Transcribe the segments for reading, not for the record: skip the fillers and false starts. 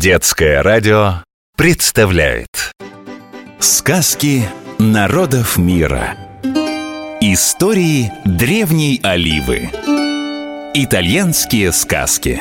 Детское радио представляет сказки народов мира. Истории древней Оливы. Итальянские сказки.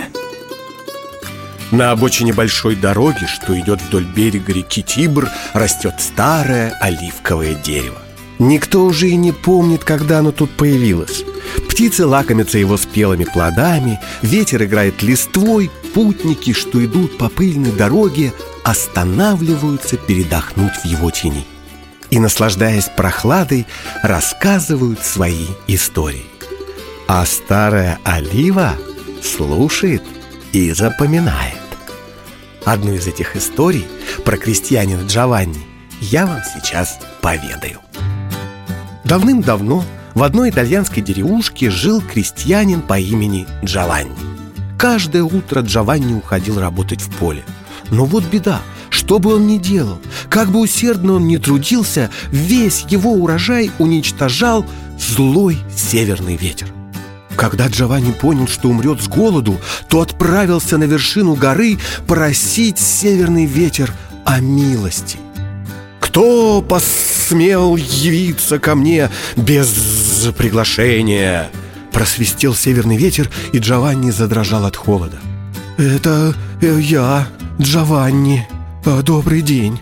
На обочине большой дороги, что идет вдоль берега реки Тибр, растет старое оливковое дерево. Никто уже и не помнит, когда оно тут появилось. Птицы лакомятся его спелыми плодами, ветер играет листвой, путники, что идут по пыльной дороге, останавливаются передохнуть в его тени и, наслаждаясь прохладой, рассказывают свои истории. А старая олива слушает и запоминает. Одну из этих историй про крестьянина Джованни я вам сейчас поведаю. Давным-давно в одной итальянской деревушке жил крестьянин по имени Джованни. Каждое утро Джованни уходил работать в поле. Но вот беда, что бы он ни делал, как бы усердно он ни трудился, весь его урожай уничтожал злой северный ветер. Когда Джованни понял, что умрет с голоду, то отправился на вершину горы просить северный ветер о милости. «Кто посмел явиться ко мне без приглашения?» Просвистел северный ветер, и Джованни задрожал от холода. «Это я, Джованни. Добрый день».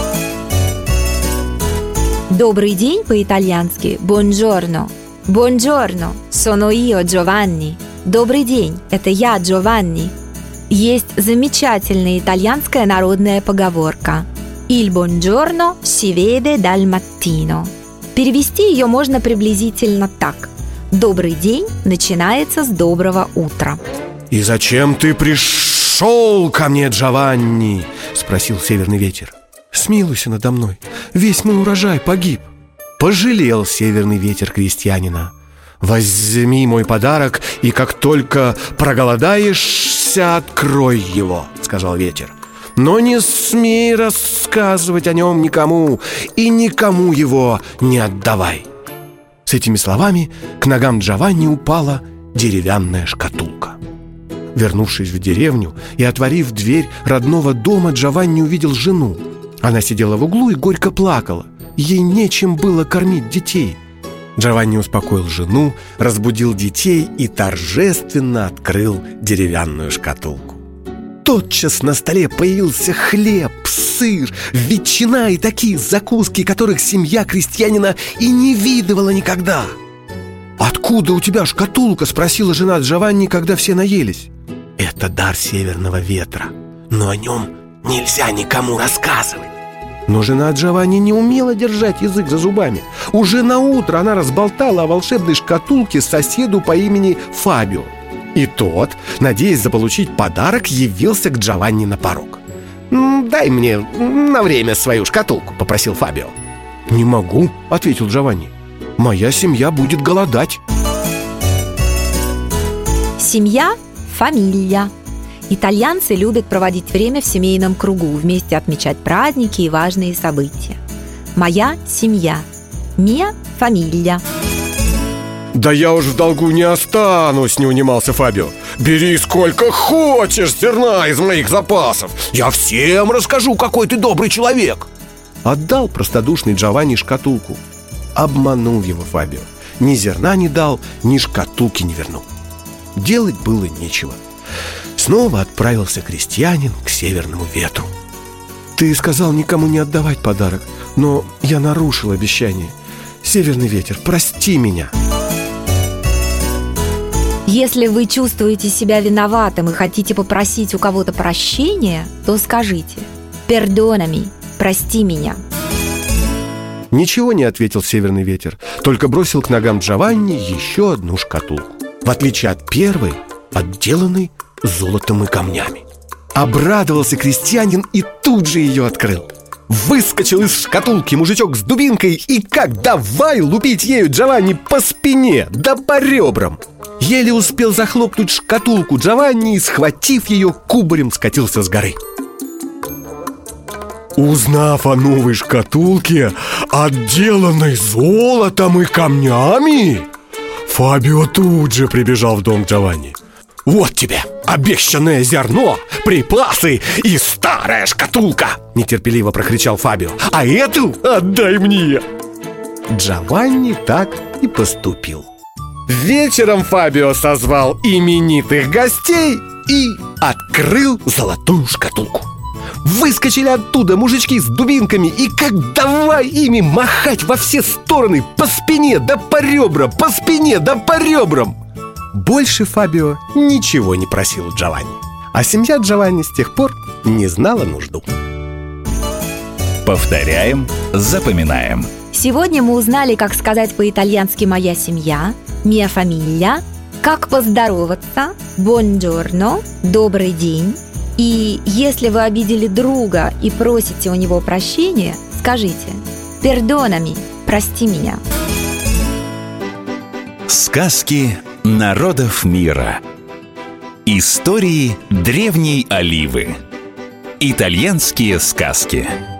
Добрый день по-итальянски «Buongiorno». «Buongiorno, sono io Giovanni». Добрый день, это я, Джованни. Есть замечательная итальянская народная поговорка «Il buongiorno si vede dal mattino». Перевести ее можно приблизительно так: «Добрый день начинается с доброго утра». «И зачем ты пришел ко мне, Джованни?» — спросил северный ветер. «Смилуйся надо мной, весь мой урожай погиб». Пожалел северный ветер крестьянина. «Возьми мой подарок, и как только проголодаешься, открой его», — сказал ветер. «Но не смей рассказывать о нем никому, и никому его не отдавай». С этими словами к ногам Джованни упала деревянная шкатулка. Вернувшись в деревню и отворив дверь родного дома, Джованни увидел жену. Она сидела в углу и горько плакала. Ей нечем было кормить детей. Джованни успокоил жену, разбудил детей и торжественно открыл деревянную шкатулку. Тотчас на столе появился хлеб, сыр, ветчина и такие закуски, которых семья крестьянина и не видывала никогда. «Откуда у тебя шкатулка?» — спросила жена Джованни, когда все наелись. «Это дар северного ветра, но о нем нельзя никому рассказывать». Но жена Джованни не умела держать язык за зубами. Уже наутро она разболтала о волшебной шкатулке соседу по имени Фабио. И тот, надеясь заполучить подарок, явился к Джованни на порог. «Дай мне на время свою шкатулку», — попросил Фабио. «Не могу», — ответил Джованни. «Моя семья будет голодать». Семья – фамилья. Итальянцы любят проводить время в семейном кругу, вместе отмечать праздники и важные события. Моя семья. Mia famiglia. «Да я уж в долгу не останусь», — не унимался Фабио. «Бери сколько хочешь зерна из моих запасов. Я всем расскажу, какой ты добрый человек». Отдал простодушный Джованни шкатулку. Обманул его Фабио. Ни зерна не дал, ни шкатулки не вернул. Делать было нечего. Снова отправился крестьянин к северному ветру. «Ты сказал никому не отдавать подарок, но я нарушил обещание. Северный ветер, прости меня». Если вы чувствуете себя виноватым и хотите попросить у кого-то прощения, то скажите «Perdonami», «Прости меня». Ничего не ответил северный ветер, только бросил к ногам Джованни еще одну шкатулку. В отличие от первой, отделанной золотом и камнями. Обрадовался крестьянин и тут же ее открыл. Выскочил из шкатулки мужичок с дубинкой и как давай лупить ею Джованни по спине, да по ребрам. Еле успел захлопнуть шкатулку Джованни и, схватив ее, кубарем скатился с горы. Узнав о новой шкатулке, отделанной золотом и камнями, Фабио тут же прибежал в дом Джованни. Вот тебе обещанное зерно, припасы и старая шкатулка!» нетерпеливо прокричал Фабио. «А эту отдай мне!» Джованни так и поступил. Вечером Фабио созвал именитых гостей и открыл золотую шкатулку. Выскочили оттуда мужички с дубинками и как давай ими махать во все стороны, по спине да по ребрам, по спине да по ребрам. Больше Фабио ничего не просил Джованни, а семья Джованни с тех пор не знала нужду. Повторяем, запоминаем. Сегодня мы узнали, как сказать по-итальянски «моя семья», «mia famiglia», как поздороваться, «buongiorno», «добрый день». И если вы обидели друга и просите у него прощения, скажите «perdonami», «прости меня». Сказки народов мира. Истории древней Оливы. Итальянские сказки.